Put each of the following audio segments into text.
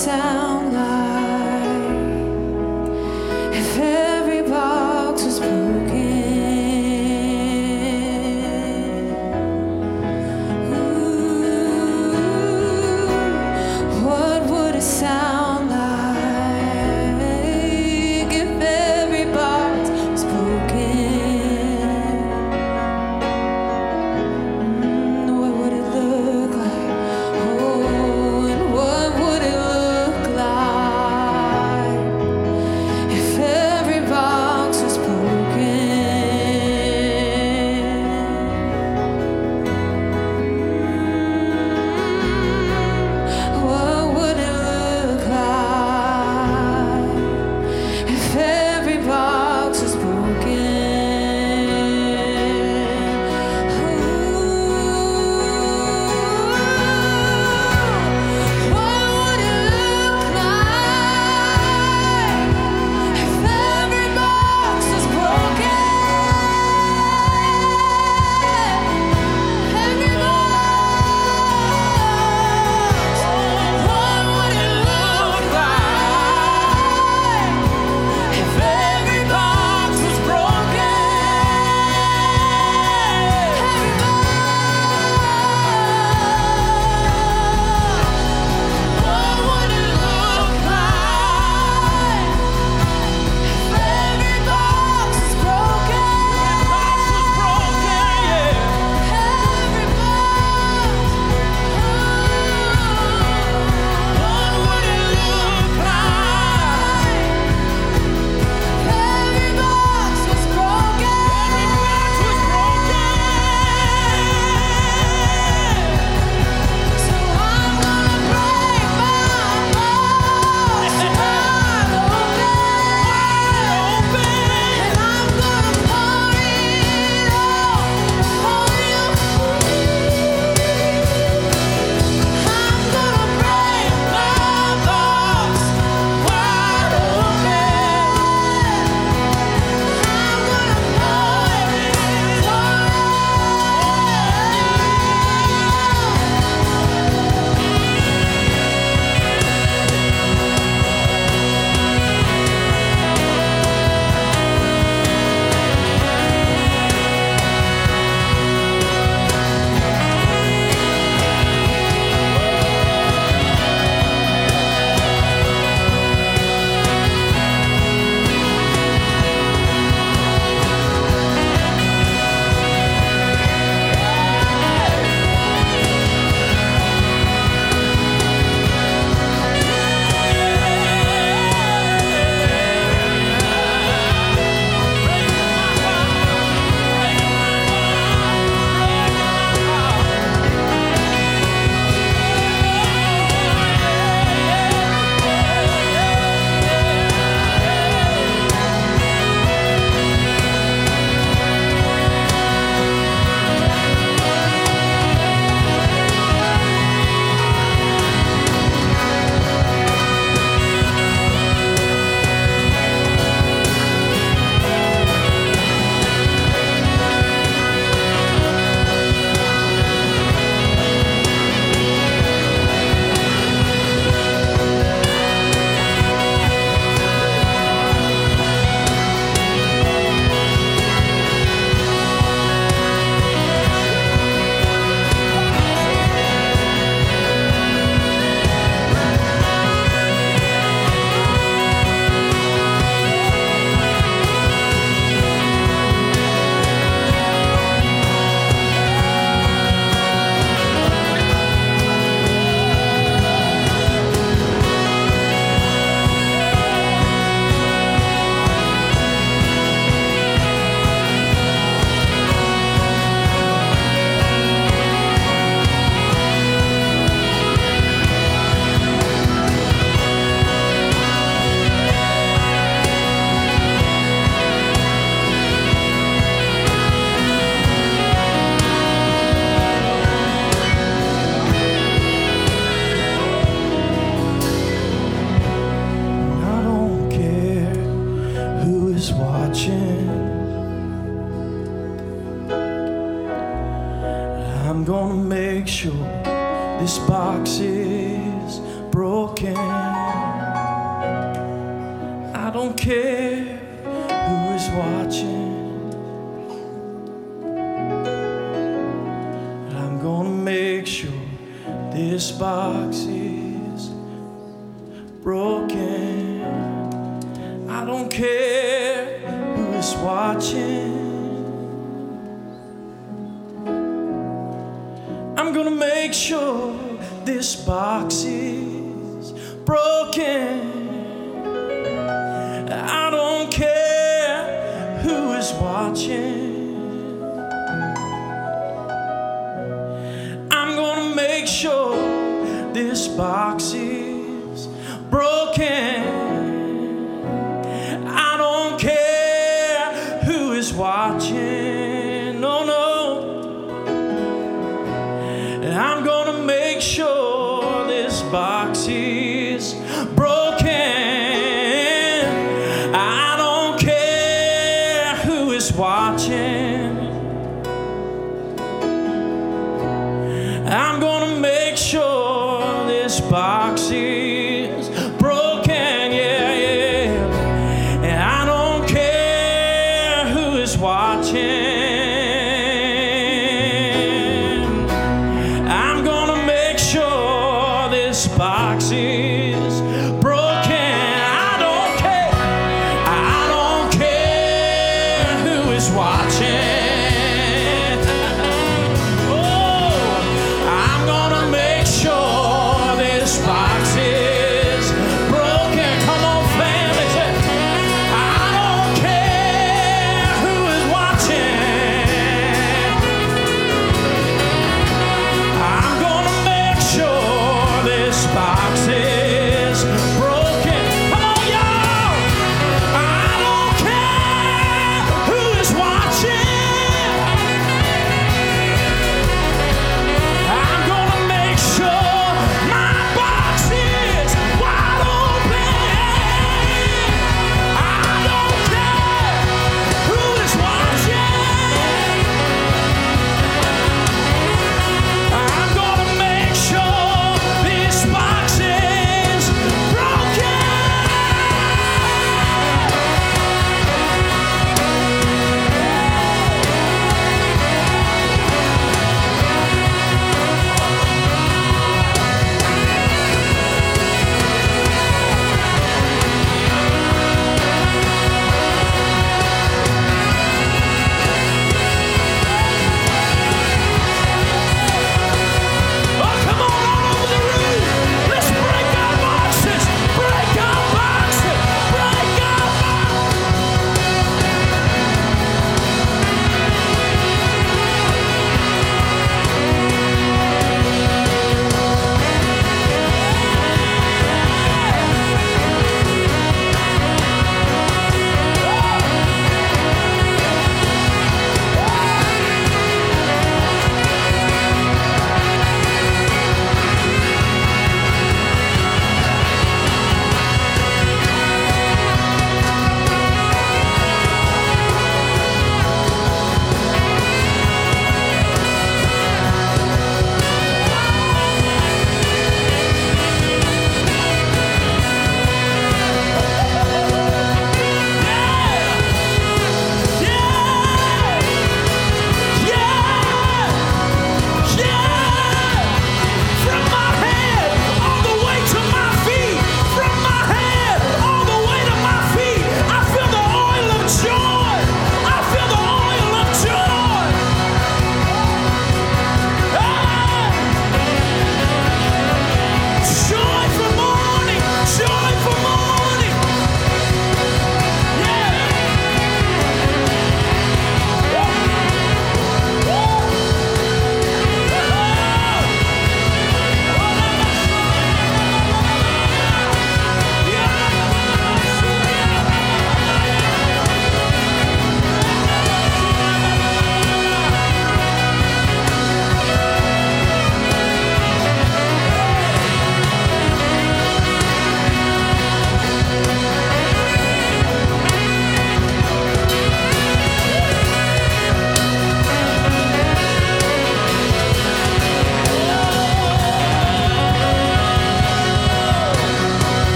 sound like if every box was broken? Ooh, what would it sound like if every box was broken? What would it look like? Oh, and what would it look like if every box was broken? What would it look like if every box was broken? What would it look like if every box was broken? Every box. What would it look like if every box was broken? Every box. What would it look like if every box was broken? Every box. What would it look like if every box was broken? So I'm gonna break my box wide open, and I'm gonna pour it all on you. I'm gonna break my box wide open. I'm gonna pour it all. I'm gonna make sure this box is broken. I don't care who is watching. I'm gonna make sure this box is broken. I don't care who is watching. I'm gonna make sure this box is broken. I don't care who is watching. I'm gonna make sure this box is broken. I don't care who is watching. No, no. I'm gonna make sure this box is broken. I don't care who is watching. I'm gonna make sure this box is broken, yeah, yeah. And I don't care who is watching. I'm gonna make sure this box is broken. I don't care. I don't care who is watching. Boxes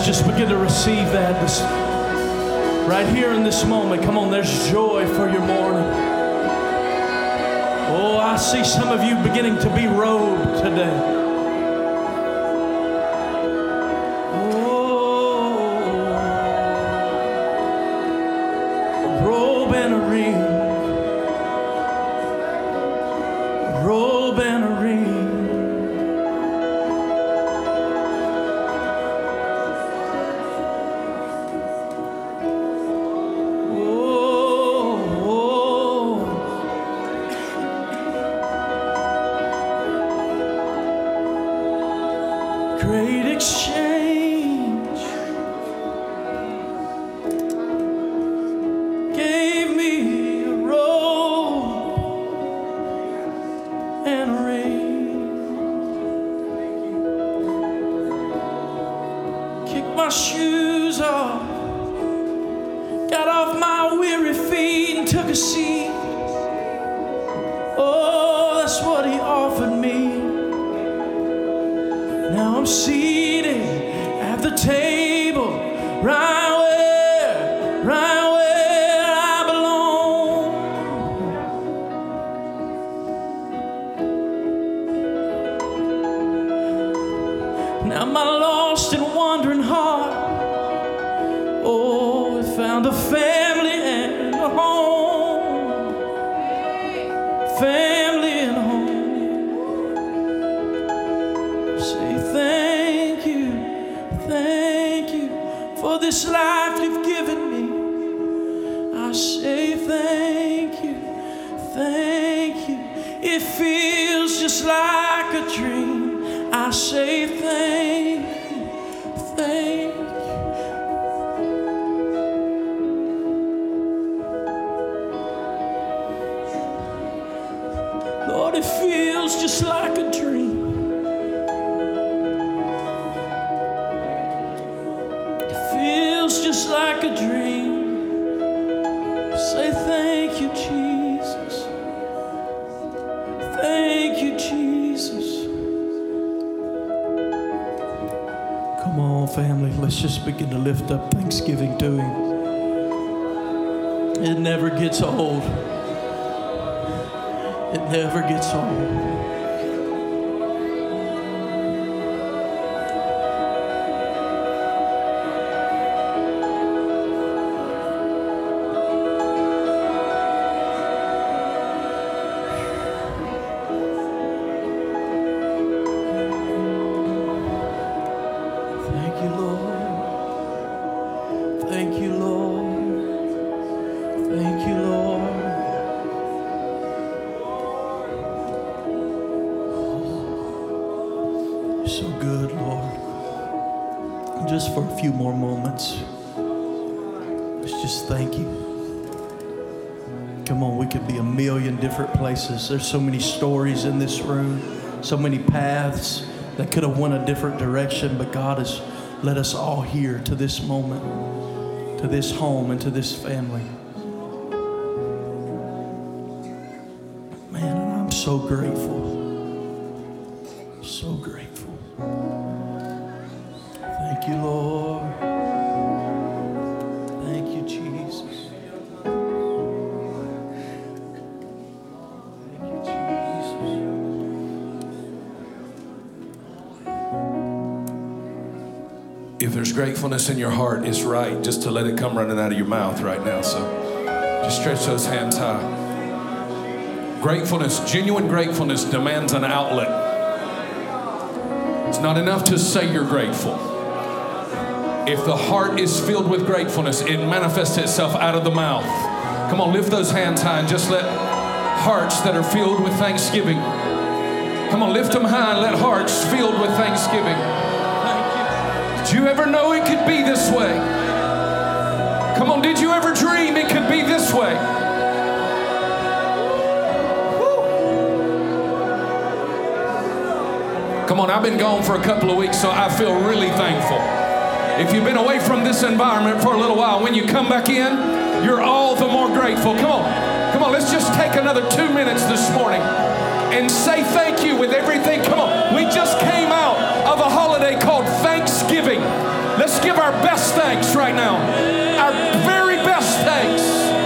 just begin to receive that right here in this moment. Come on, there's joy for your morning. Oh, I see some of you beginning to be robed today. Great exchange gave me a robe and a ring. Kicked my shoes off, got off my weary feet and took a seat. Oh, that's what he offered me. Now I'm seated at the table, right where I belong. Now my lost and wandering heart, oh, it found a family and a home. Family and a home. Thank you for this life you've given me. I say thank you, thank you. It feels just like a dream. I say thank you, thank you. Lord, it feels just like a dream. Just like a dream. Say thank you, Jesus. Thank you, Jesus. Come on, family, let's just begin to lift up thanksgiving to Him. It never gets old. It never gets old. So good, Lord. Just for a few more moments, let's just thank you. Come on, we could be a million different places. There's so many stories in this room, so many paths that could have went a different direction, but God has led us all here to this moment, to this home, and to this family. Man, and I'm so grateful. So grateful. Thank you, Lord. Thank you, Jesus. Thank you, Jesus. If there's gratefulness in your heart, it's right just to let it come running out of your mouth right now. So just stretch those hands high. Gratefulness, genuine gratefulness demands an outlet. It's not enough to say you're grateful. If the heart is filled with gratefulness, it manifests itself out of the mouth. Come on, lift those hands high and just let hearts that are filled with thanksgiving. Come on, lift them high and let hearts filled with thanksgiving. Thank you. Did you ever know it could be this way? Come on, did you ever dream it could be this way? Come on, I've been gone for a couple of weeks, so I feel really thankful. If you've been away from this environment for a little while, when you come back in, you're all the more grateful. Come on, let's just take another 2 minutes this morning and say thank you with everything. Come on, we just came out of a holiday called Thanksgiving. Let's Let's give our best thanks right now. Our very best thanks.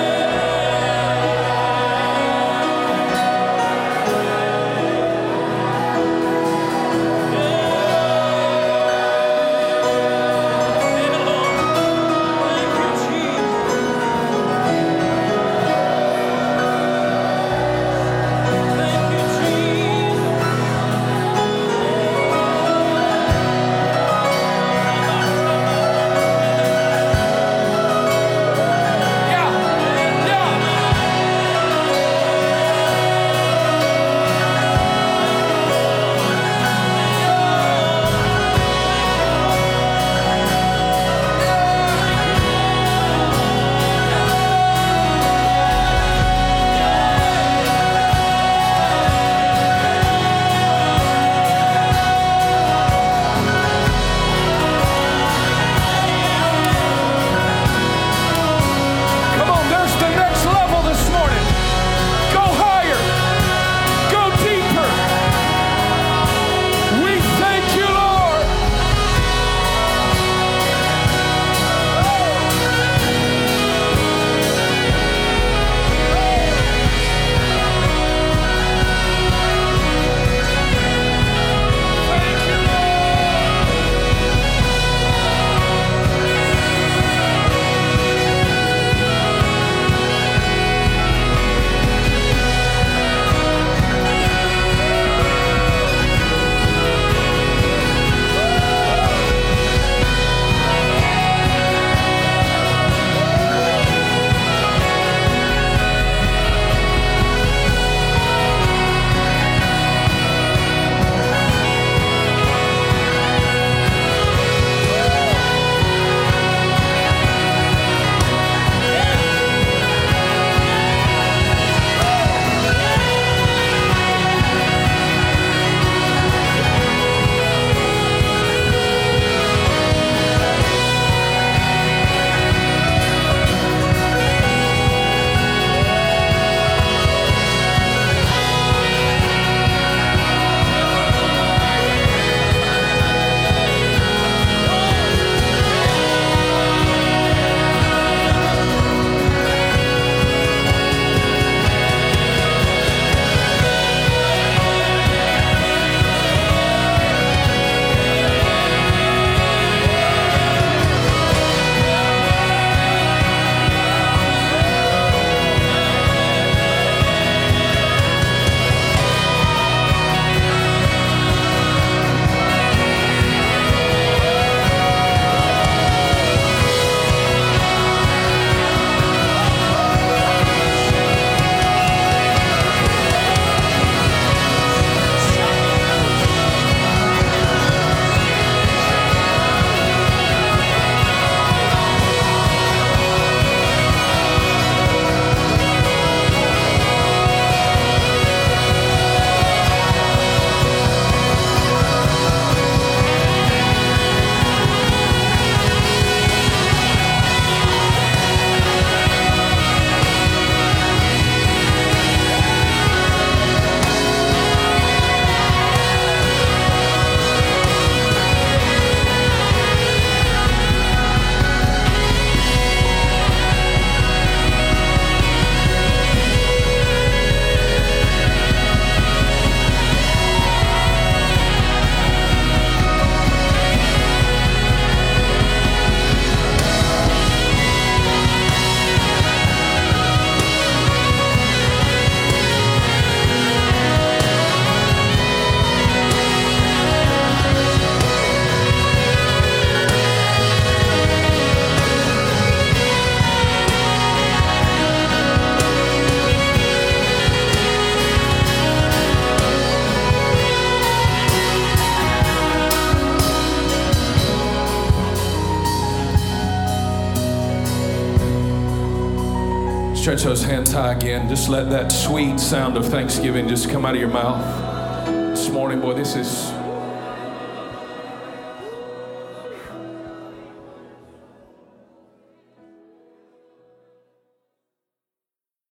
Stretch those hands high again. Just let that sweet sound of thanksgiving just come out of your mouth this morning. Boy, this is